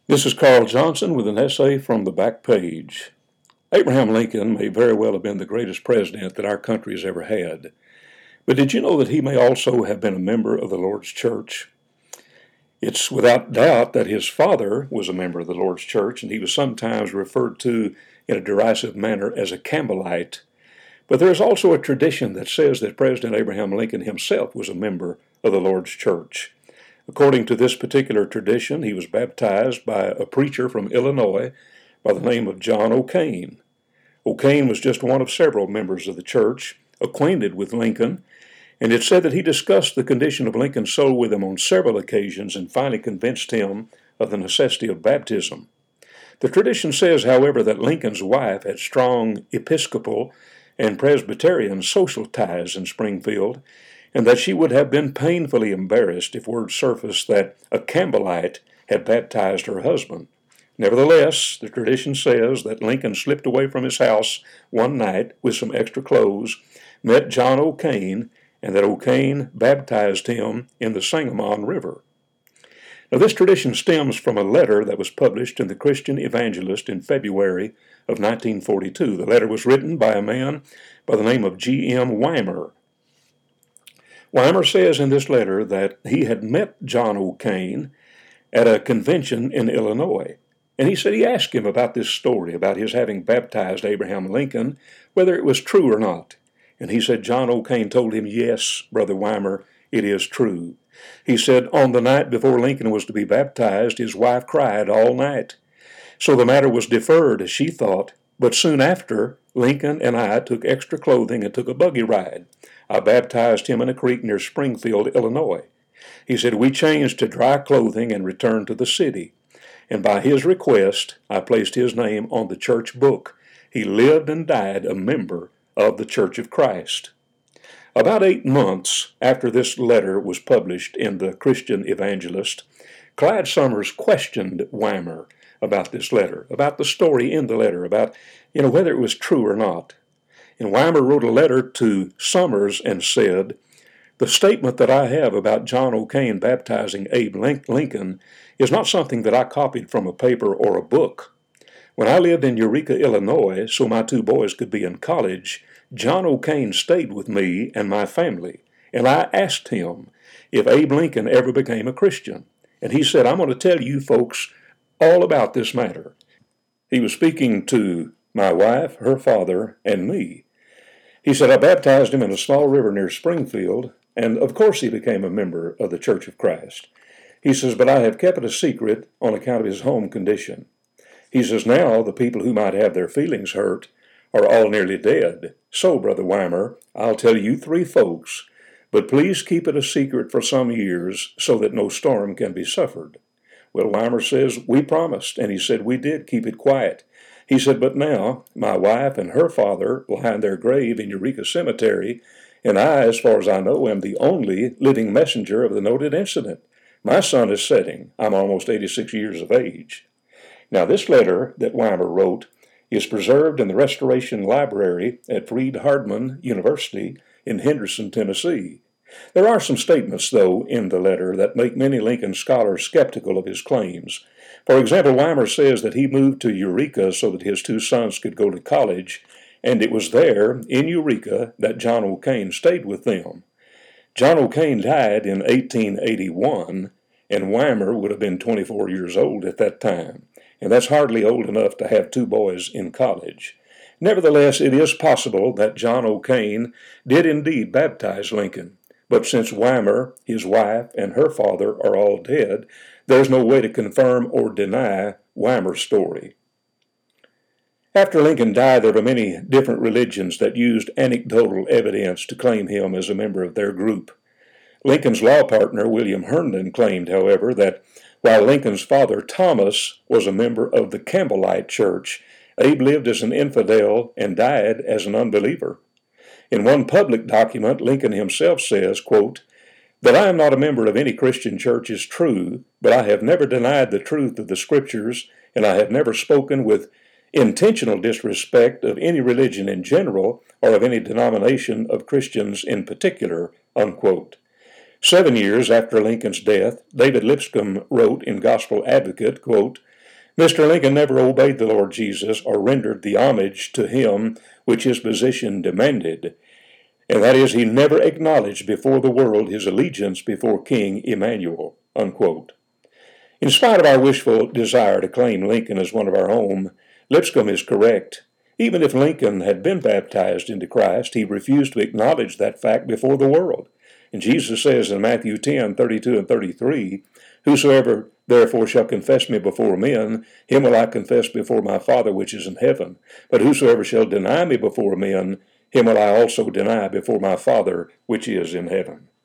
This is Carl Johnson with an essay from the back page. Abraham Lincoln may very well have been the greatest president that our country has ever had. But did you know that he may also have been a member of the Lord's Church? It's without doubt that his father was a member of the Lord's Church, and he was sometimes referred to in a derisive manner as a Campbellite. But there is also a tradition that says that President Abraham Lincoln himself was a member of the Lord's Church. According to this particular tradition, he was baptized by a preacher from Illinois by the name of John O'Kane. O'Kane was just one of several members of the church acquainted with Lincoln, and it said that he discussed the condition of Lincoln's soul with him on several occasions and finally convinced him of the necessity of baptism. The tradition says, however, that Lincoln's wife had strong Episcopal and Presbyterian social ties in Springfield, and that she would have been painfully embarrassed if word surfaced that a Campbellite had baptized her husband. Nevertheless, the tradition says that Lincoln slipped away from his house one night with some extra clothes, met John O'Kane, and that O'Kane baptized him in the Sangamon River. Now, this tradition stems from a letter that was published in the Christian Evangelist in February of 1942. The letter was written by a man by the name of G.M. Weimer. Weimer says in this letter that he had met John O'Kane at a convention in Illinois, and he said he asked him about this story, about his having baptized Abraham Lincoln, whether it was true or not. And he said John O'Kane told him, "Yes, Brother Weimer, it is true." He said on the night before Lincoln was to be baptized, his wife cried all night. So the matter was deferred, as she thought, but soon after, Lincoln and I took extra clothing and took a buggy ride. I baptized him in a creek near Springfield, Illinois. He said we changed to dry clothing and returned to the city. And by his request, I placed his name on the church book. He lived and died a member of the Church of Christ. About 8 months after this letter was published in the Christian Evangelist, Clyde Summers questioned Weimer about this letter, about the story in the letter, about, whether it was true or not. And Weimer wrote a letter to Summers and said, "The statement that I have about John O'Kane baptizing Abe Lincoln is not something that I copied from a paper or a book. When I lived in Eureka, Illinois, so my 2 boys could be in college, John O'Kane stayed with me and my family, and I asked him if Abe Lincoln ever became a Christian. And he said, I'm going to tell you folks all about this matter." He was speaking to my wife, her father, and me. He said, "I baptized him in a small river near Springfield, and of course he became a member of the Church of Christ." He says, "But I have kept it a secret on account of his home condition." He says, "Now the people who might have their feelings hurt are all nearly dead. So, Brother Weimer, I'll tell you 3 folks, but please keep it a secret for some years so that no storm can be suffered." Well, Weimer says, "We promised," and he said, "We did keep it quiet." He said, "But now my wife and her father lie in their grave in Eureka Cemetery, and I, as far as I know, am the only living messenger of the noted incident. My sun is setting. I'm almost 86 years of age." Now, this letter that Weimer wrote is preserved in the Restoration Library at Freed-Hardeman University in Henderson, Tennessee. There are some statements, though, in the letter that make many Lincoln scholars skeptical of his claims. For example, Weimer says that he moved to Eureka so that his 2 sons could go to college, and it was there, in Eureka, that John O'Kane stayed with them. John O'Kane died in 1881, and Weimer would have been 24 years old at that time, and that's hardly old enough to have 2 boys in college. Nevertheless, it is possible that John O'Kane did indeed baptize Lincoln. But since Weimer, his wife, and her father are all dead, there's no way to confirm or deny Weimer's story. After Lincoln died, there were many different religions that used anecdotal evidence to claim him as a member of their group. Lincoln's law partner, William Herndon, claimed, however, that while Lincoln's father, Thomas, was a member of the Campbellite Church, Abe lived as an infidel and died as an unbeliever. In one public document, Lincoln himself says, quote, "That I am not a member of any Christian church is true, but I have never denied the truth of the Scriptures, and I have never spoken with intentional disrespect of any religion in general or of any denomination of Christians in particular," unquote. 7 years after Lincoln's death, David Lipscomb wrote in Gospel Advocate, quote, Mr. Lincoln never obeyed the Lord Jesus or rendered the homage to him which his position demanded, and that is, he never acknowledged before the world his allegiance before King Emmanuel, unquote. In spite of our wishful desire to claim Lincoln as one of our own, Lipscomb is correct. Even if Lincoln had been baptized into Christ, he refused to acknowledge that fact before the world. And Jesus says in Matthew 10:32 and 33, "Whosoever therefore shall confess me before men, him will I confess before my Father which is in heaven. But whosoever shall deny me before men, him will I also deny before my Father which is in heaven."